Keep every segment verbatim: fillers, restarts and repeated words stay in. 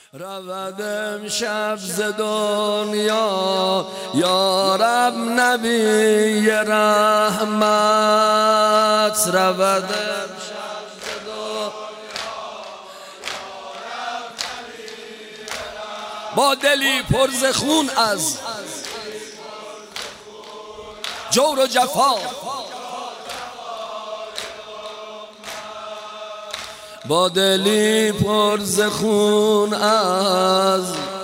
رود امشب ز دنیا یارب نبی رحمت. رود امشب ز دنیا یارب نبی رحمت. با دلی پر ز خون از جور و جفا، با دلی پر ز خون از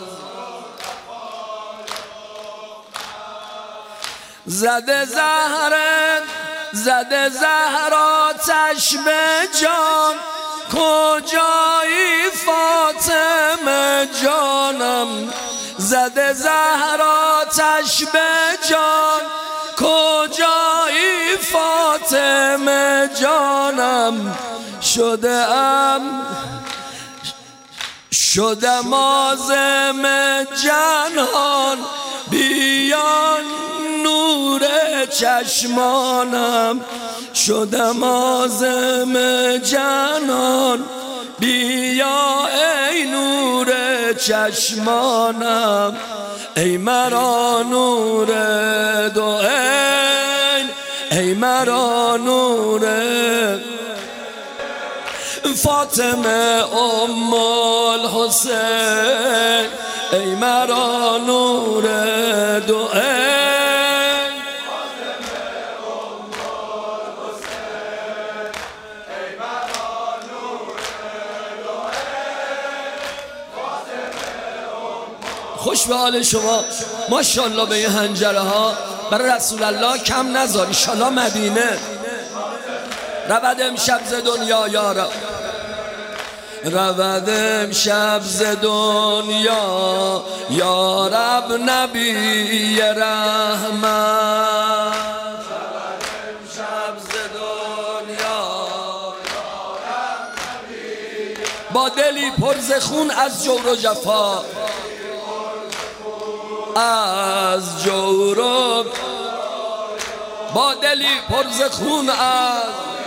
زده زهر زده زهر آتش به جان. کجایی فاطمه جانم؟ زده زهر آتش به جان. کجایی فاطمه جانم؟ شده ام شدم آزم جنان، بیان نور چشمانم. شدم آزم جنان، بیا ای نور چشمانم. ای مرا نور دو عین، ای مرا نور فاطمه ام الحسین. ای مرا نور دو عین، فاطمه ام الحسین. ای مرا نور دو عین، فاطمه ام. خوش به حال شما، ماشاءالله به این حنجره ها برای رسول الله کم نذار. انشالله مدینه. رود امشب ز دنیا یارب، رود امشب ز دنیا یارب نبی رحمت. رود امشب ز دنیا یارب نبی، با دلی پر ز خون از جور و جفا، از جور و با دلی پر ز خون از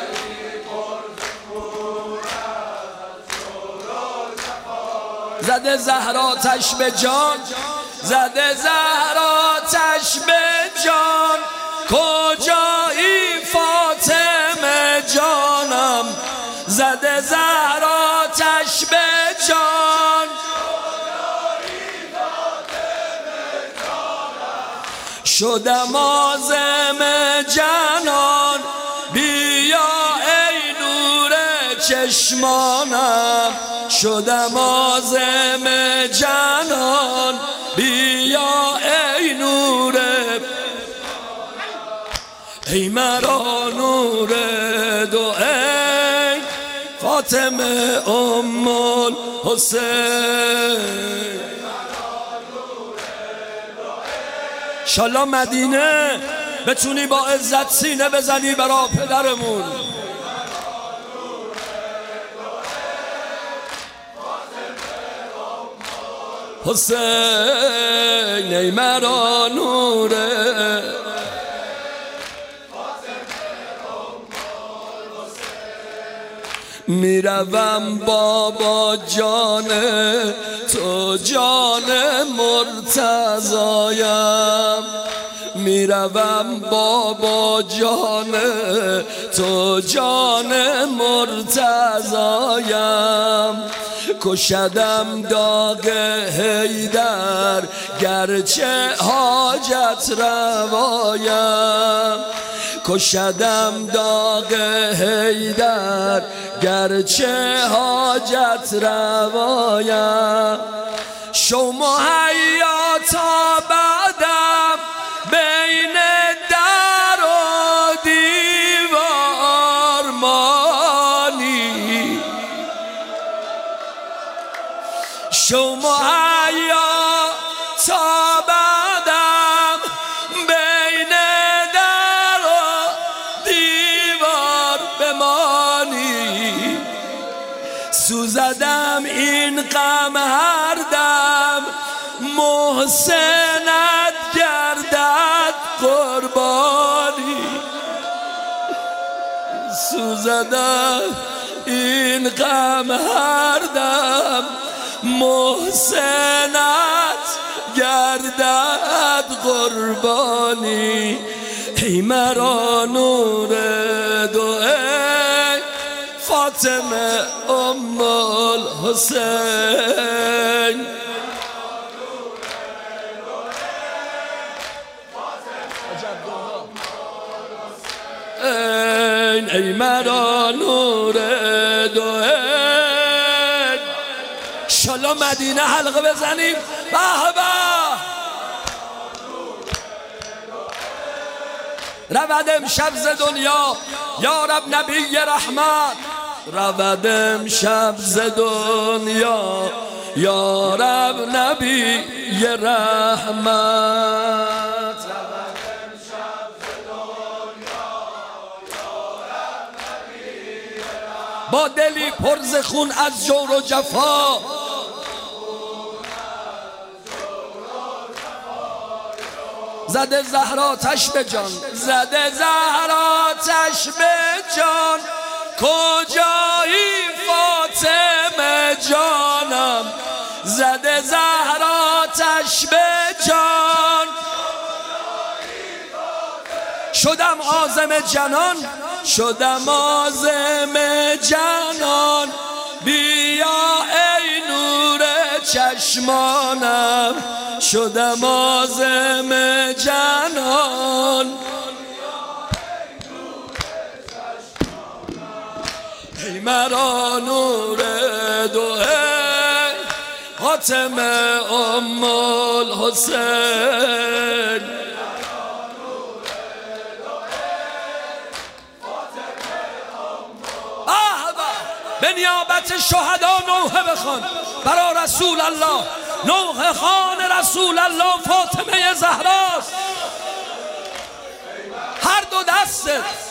زده زهر آتش به جان. زده زهر آتش به جان. کجایی فاطمه جانم؟ زده زهر آتش به جان. شدم آزم جنان، بیا ای نور چشمانم. شدم آزم جنان، بیا ای نور. ای مرا نور دو عین، فاطمه ام الحسین. انشالله مدینه بتونی با عزت سینه بزنی برا پدرمون. حسین ای مرا نور، میروم بابا جان تو جان مرتضایم. میروم بابا جان تو جان مرتضایم. کشدم داغ حیدر گرچه حاجت روایم. کشدم داغ حیدر گرچه حاجت روایم. شو مهیا تا بعدم بین در و دیوار مانی. شو مهیا تا بعدم بین در و دیوار بمانی. سوزدم این غم هر دم، محسنت گردد قربانی. سوزدم این غم هر دم، محسنت گردد قربانی. ای مرا نور دو ای فاطمه ام الحسین. ای مرا نور دو ای. انشالله مدینه حلقه بزنیم. به به رود امشب ز دنیا یا رب نبی رحمت. رود امشب ز دنیا یا رب نبی رحمت. با دلی پر ز خون از جور و جفا، زده زهراتش به جان، زده زهراتش به جان. کجایی فاطمه جانم، زده زهراتش به جان. شدم عازم جنان، شدم عازم جنان. بیا ای نور چشمانم، شدم عازم جنان. ای مرا نور دو ای فاطمه ام الحسین. به نیابت شهدا نوحه بخوان برای رسول الله. نوحه خان رسول الله فاطمه زهراست. هر دو دستت